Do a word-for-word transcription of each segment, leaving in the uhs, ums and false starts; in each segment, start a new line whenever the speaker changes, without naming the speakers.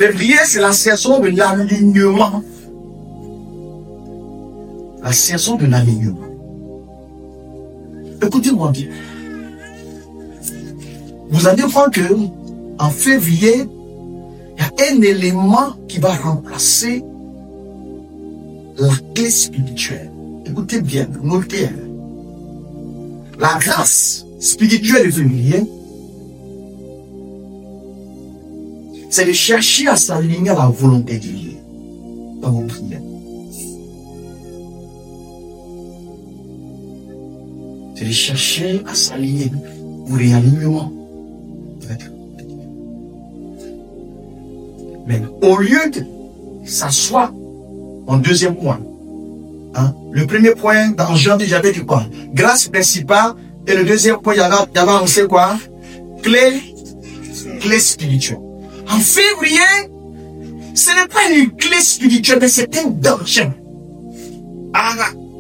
Février, c'est la saison de l'alignement. La saison de l'alignement. Écoutez-moi bien. Vous allez voir que en février, il y a un élément qui va remplacer la clé spirituelle. Écoutez bien, notez. La grâce spirituelle de février, c'est de chercher à s'aligner à la volonté de Dieu dans vos prières. C'est de chercher à s'aligner au réalignement. Mais au lieu de s'asseoir en deuxième point, hein, le premier point dans janvier, j'avais dit quoi? Grâce principale. Et le deuxième point, il y avait, il y avait annoncé quoi? Clé, clé spirituelle. En février, ce n'est pas une clé spirituelle, mais c'est un danger. Ah,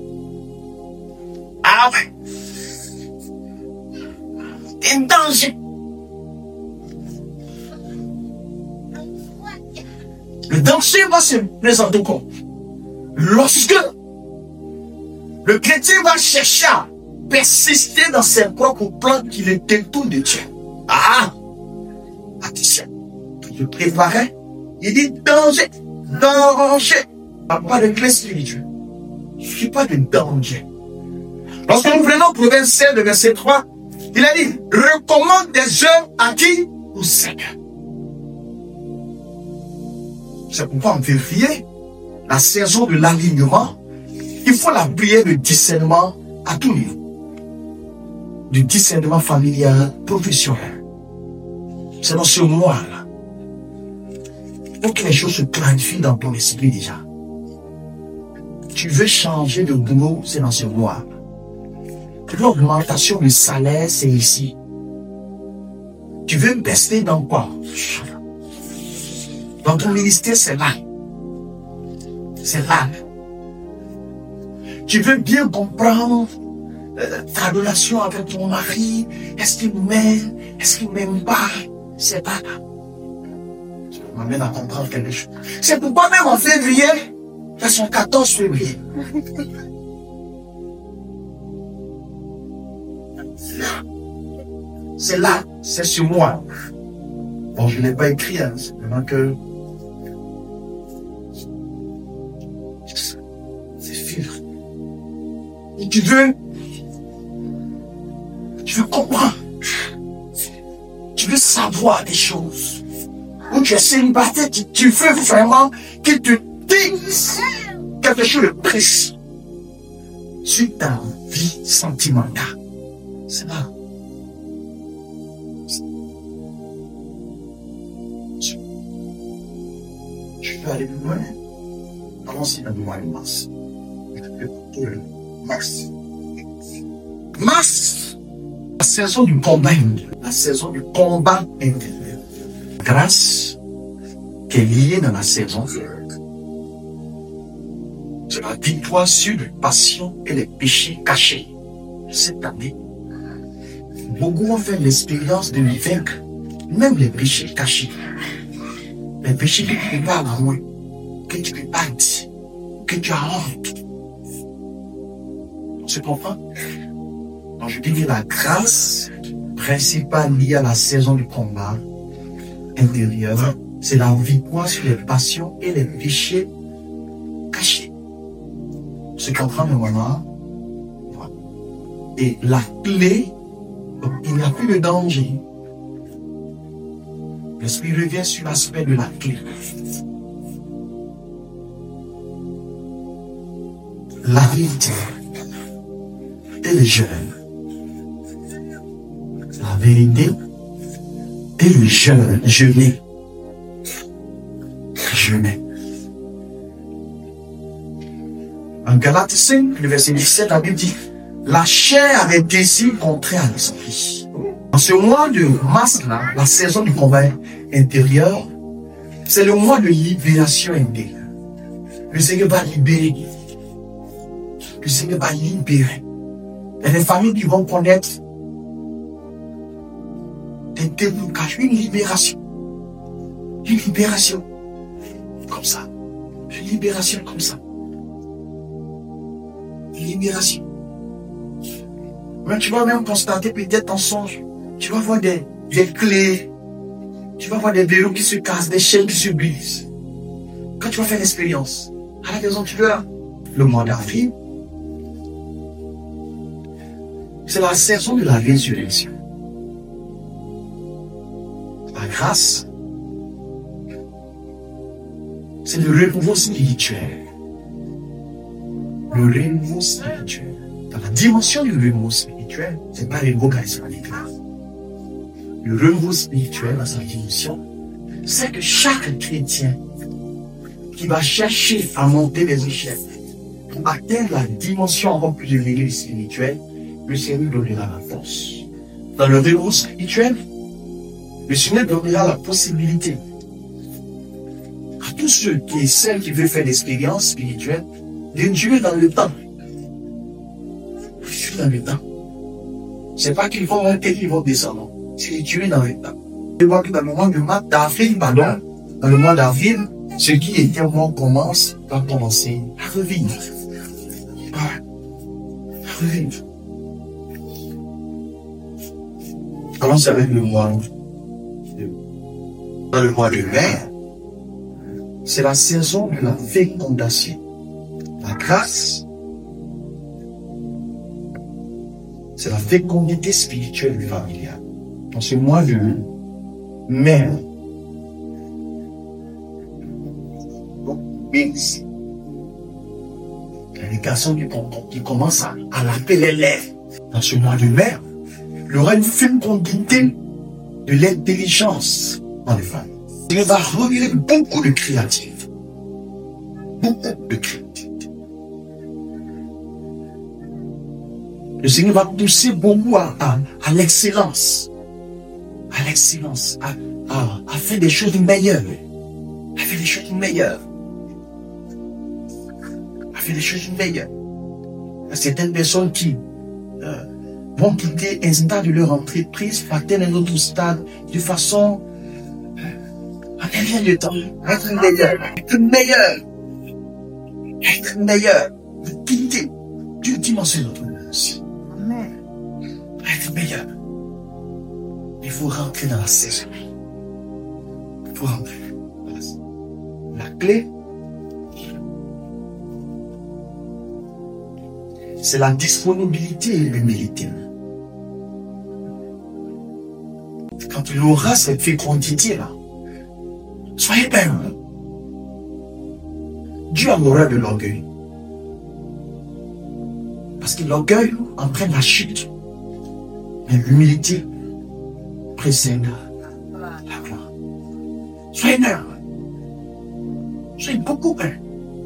ah ouais. Un danger. Le danger va se présenter comme lorsque le chrétien va chercher à persister dans ses propres plans qu'il est détourne de Dieu. Ah! Attention. Je préparais. Il dit danger. Danger. Pas de clé spirituelle. Je ne suis pas de danger. Lorsque nous prenons Proverbe seize, le verset trois, il a dit, recommande des œuvres à qui? Au Seigneur. C'est pourquoi en février, la saison de l'alignement, il faut la prière de discernement à tout niveau. Du discernement familial, professionnel. C'est dans ce mois-là. Il faut que les choses se clarifient dans ton esprit déjà. Tu veux changer de boulot, c'est dans ce mois-là. L'augmentation du salaire, c'est ici. Tu veux baisser dans quoi? Dans ton ministère, c'est là. C'est là. Tu veux bien comprendre euh, ta relation avec ton mari. Est-ce qu'il m'aime? Est-ce qu'il m'aime pas? C'est pas là. Ça m'amène à comprendre quelque chose. C'est pourquoi même en février, c'est son quatorze février. C'est là, c'est sur moi. Bon, je ne l'ai pas écrit, hein, simplement que c'est sûr. Et tu veux, tu veux comprendre, tu veux savoir des choses. Ou tu es célibataire, tu, tu veux vraiment qu'il te dise quelque chose de précis sur ta vie sentimentale. C'est là. Tu peux aller plus loin. Allons-y dans le mois de mars. Je peux plutôt le mars. Mars, la saison du combat, la saison du combat intérieur. Grâce qui est liée dans la saison. C'est la victoire sur les passions et les péchés cachés. Cette année, beaucoup ont fait l'expérience de les vaincre, même les péchés cachés. Les péchés que tu ne peux pas avouer, que tu ne peux pas dire, que tu as honte. Tu comprends? Donc je dis que la grâce principale liée à la saison du combat intérieur, c'est la victoire sur les passions et les péchés cachés. Tu comprends maintenant? Et la clé, il n'y a plus de danger. L'esprit revient sur l'aspect de la clé. La vérité et le jeûne. La vérité et le jeûne. Jeûner. Jeûner. En Galates cinq, le verset dix-sept, la Bible dit, la chair avait désir contraire à l'esprit. En ce mois de mars, là, la saison du combat intérieur, c'est le mois de libération intérieure. Le Seigneur va libérer. Le Seigneur va libérer. Il y a des familles qui vont connaître des déblocages, une libération. Une libération. comme ça. Une libération comme ça. Une libération. Mais tu vas même constater peut-être en songe. Tu vas voir des, des clés. Tu vas voir des verrous qui se cassent, des chaînes qui se brisent. Quand tu vas faire l'expérience, à la maison, tu verras. Le mois d'avril, c'est la saison de la résurrection. La grâce, c'est le renouveau spirituel. Le renouveau spirituel. Dans la dimension du renouveau spirituel, c'est pas le renouveau charismatique là. Le renouveau spirituel dans sa dimension, c'est que chaque chrétien qui va chercher à monter les échelles pour atteindre la dimension encore plus élevée spirituelle, le Seigneur donnera la force. Dans le renouveau spirituel, le Seigneur donnera la possibilité à tous ceux qui et celles qui veulent faire l'expérience spirituelle d'endurer dans le temps. Dans le temps. C'est pas qu'ils vont monter, qu'ils vont descendre. C'est tuer dans le temps. Je vois que dans le mois de mars, d'avril, pardon, dans le mois d'avril, ce qui était mort commence, va commencer à revivre. À revivre. Commence avec le mois de, dans le mois de mai, c'est la saison de la fécondation. La grâce, c'est la fécondité spirituelle et familiale. Dans ce mois de mai, il y a des garçons qui, qui commencent à, à laver les lèvres. Dans ce mois de mai, il y aura une fécondité de l'intelligence dans les femmes. Il va révéler beaucoup de créativité. Beaucoup de créativité. Le Seigneur va pousser beaucoup à, à, à l'excellence. À l'excellence. À, à, à faire des choses meilleures. À faire des choses meilleures. À faire des choses meilleures. Il y a certaines personnes qui euh, vont quitter un stade de leur entreprise pour atteindre un autre stade de façon euh, en un rien de temps. Être meilleur. Être meilleur. Être meilleur. De quitter d'une dimension à l'autre. Être meilleur. Il faut rentrer dans la saison. Il faut rentrer dans la saison. La clé, c'est la disponibilité et l'humilité. Quand il aura cette fécondité-là, soyez humble. Dieu en aura de l'orgueil. Parce que l'orgueil entraîne la chute. Mais l'humilité précède la gloire. Soyez humble. Soyez beaucoup humble.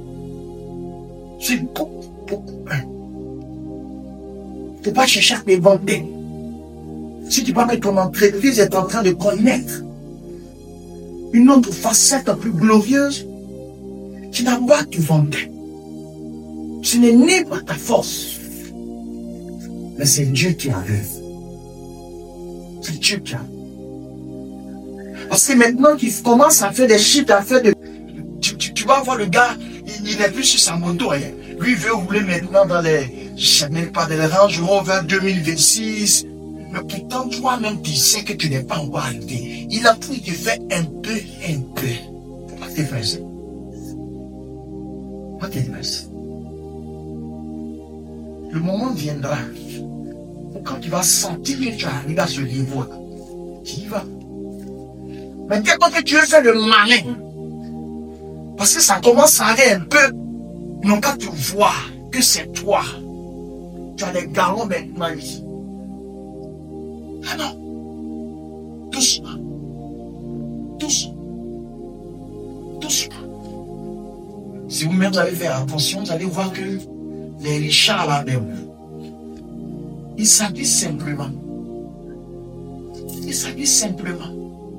Soyez beaucoup, beaucoup humble. Il ne faut pas chercher à te vanter. Si tu vois que ton entreprise est en train de connaître une autre facette plus glorieuse, tu n'as pas à te vanter. Ce n'est ni par ta force, mais c'est Dieu qui a l'œuvre. C'est Dieu qui a. Parce que maintenant qu'il commence à faire des chiffres, à faire de... Tu, tu, tu vas voir le gars, il, il n'est plus sur sa moto. Hein. Lui, il veut rouler maintenant dans les... Je sais même pas, dans les Range Rover deux mille vingt-six. Mais pourtant, toi-même, tu sais que tu n'es pas encore arrivé. Il a pris, tu fais un peu, un peu. Faut pas te faire ça. Faut pas te faire ça. Le moment viendra où quand tu vas sentir que tu arrives à ce niveau-là, tu y vas. Mais dès que tu veux faire le malin, parce que ça commence à aller un peu, non quand tu vois que c'est toi, tu as des garants maintenant ici. Ah non, doucement, doucement, doucement. Si vous-même vous allez faire attention, vous allez voir que les richards là-même, ils s'habillent simplement. Ils s'habillent simplement.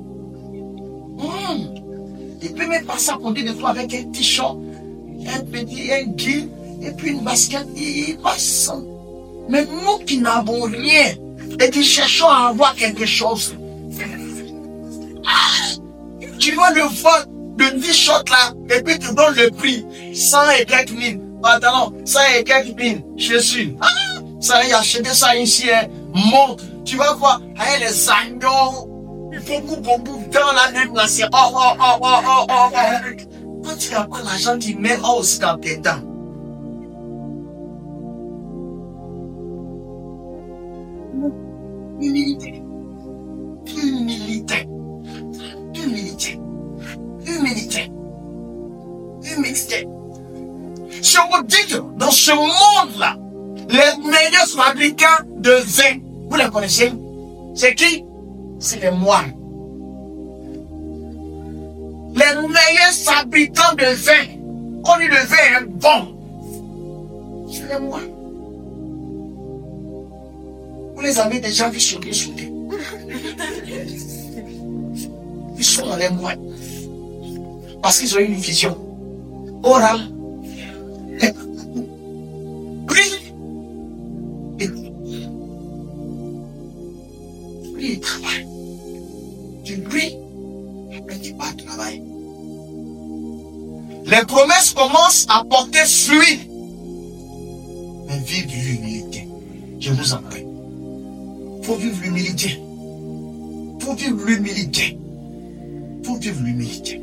Mmh. Il peut même passer à côté de toi avec un t-shirt, un petit, un jean, et puis une basket, il passe. Mais nous qui n'avons rien, et qui cherchons à avoir quelque chose, ah, tu vas le voir de dix shots là, et puis tu donnes le prix, cent et quelques mille, pardon, cent et quelques mille, je suis, ah, ça y a acheté ça ici, hein, monte, tu vas voir, avec les agneaux, il faut beaucoup, beaucoup dans la nuit, là, c'est oh, oh, oh, oh, oh, oh, oh. Quand tu n'as pas l'argent, tu mets aussi dans tes dents. Humilité. Humilité. Humilité. Humilité. Humilité. Je vous dis que dans ce monde-là, les meilleurs fabricants de vin, vous les connaissez? C'est qui? C'est les moines. Les meilleurs fabricants de vin, on dit le vin est bon, c'est les moines. Vous les avez déjà vus sur les soudés. Ils sont dans les moines. Parce qu'ils ont une vision orale. Lui, lui, il travaille. De lui, après il va travailler. Les promesses commencent à porter fruit. Mais vive l'humilité. Je vous en prie. Faut vivre l'humilité. Faut vivre l'humilité. Faut vivre l'humilité.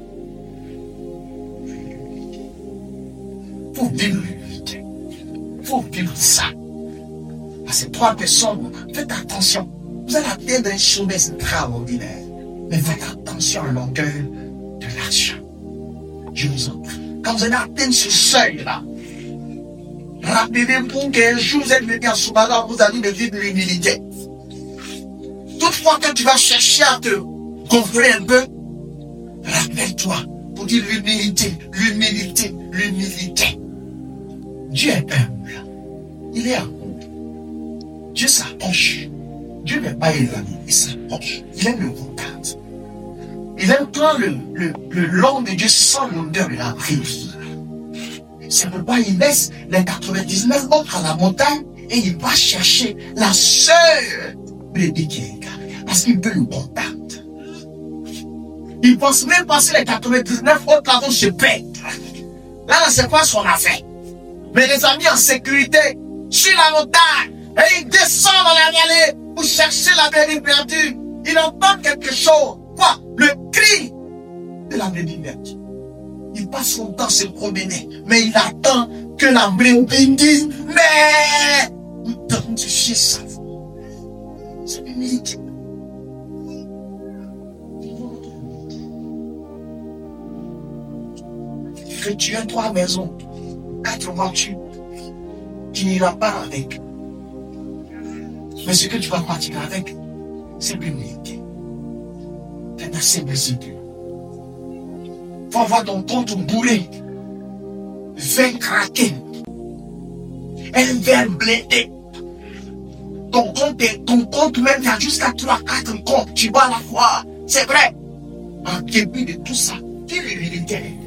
Faut vivre l'humilité. Faut vivre ça. À ces trois personnes, faites attention. Vous allez atteindre un chemin extraordinaire. Mais faites attention à l'enquête de l'argent. Je vous en prie. Quand vous allez atteindre ce seuil-là, rappelez-vous qu'un jour vous êtes venu à Soubaga, vous avez de vivre l'humilité. Toutefois que tu vas chercher à te gonfler un peu, rappelle-toi pour dire l'humilité, l'humilité, l'humilité. Dieu est humble. Il est amour. Dieu s'approche. Dieu n'est pas éloigné, il s'approche. Il aime le contact. Il aime quand le, le, le long de Dieu sent l'odeur de la rive. C'est pourquoi il laisse les quatre-vingt-dix-neuf autres à la montagne et il va chercher la seule brebis qui est gardée. Parce qu'il veut le contact. Il pense même passer les quatre-vingt-dix-neuf autres avant de se perdre. Là, c'est pas son affaire. Mais les amis en sécurité, sur la montagne, et il descend dans la vallée pour chercher la brebis perdue. Il entend quelque chose. Quoi? Le cri de la brebis perdue. Il passe son temps à se promener, mais il attend que la brebis dise, mais identifier sa voix. C'est l'humilité. Que tu aies trois maisons, quatre voitures, tu n'iras pas avec. Mais ce que tu vas partir avec, c'est l'humilité. C'est la simplicité. Faut avoir ton compte bourré, vingt craqué, un verre blindé. Ton compte, est, ton compte même, il y a jusqu'à trois, quatre comptes, tu vas la voir. C'est vrai. En début de tout ça, tu es l'humilité.